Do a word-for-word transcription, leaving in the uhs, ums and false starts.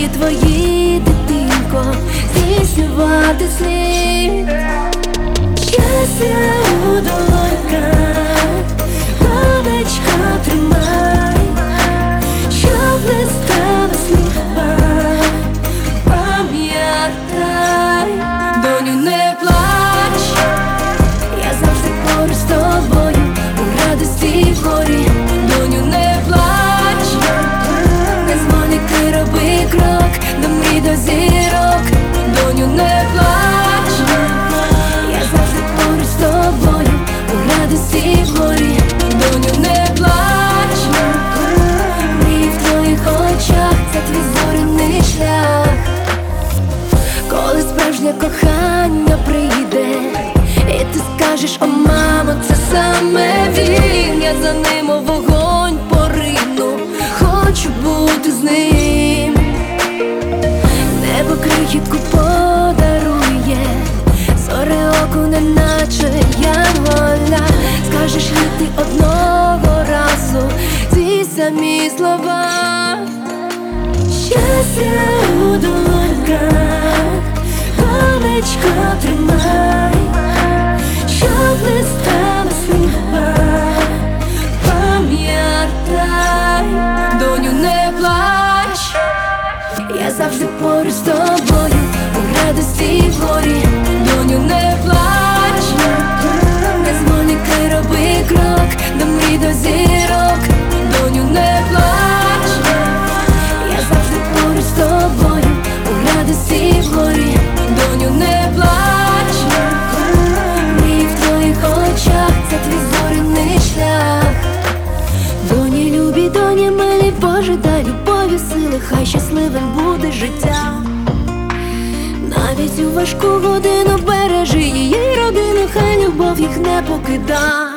твої, дитинко, здійснювати слід. Щастя у долоньках, донечко, тримай, щоб не сталось лиха. Пам'ятай, доню, не плач, я завжди поруч з тобою, у радості і в горі. Доню, не плач, не зволікай, роби крок до мрій, до зірок. Доню, не плач, я завжди поруч з тобою, у радості і в горі. Доню, не плач, мрії в твоїх очах, це твій зоряний шлях. Коли справжнє кохання прийде, і ти скажеш: о, мамо, це саме він, я за ним у вогонь порину, хочу бути з ним. Небо крихітку подарує, зоре оку неначе янгола. Скажеш ли ти одного разу ті самі слова? Щастя у долоньках, донечко, тримай, щоб не сталось лиха. Пам'ятай, доню, не плач, я завжди поруч з тобою, у радості і в горі. Доню, не плач, не зволікай, роби крок до мрій, до зірок. Доню, не плач, я завжди поруч з тобою, у радості і в горі. Доню, не плач, мрії в твоїх очах, це твій зоряний шлях. Доні, любі, доні, милі, Боже, дай любові сили, хай щасливим буде життя. Навіть у важку годину бережи її родину, хай любов їх не покида.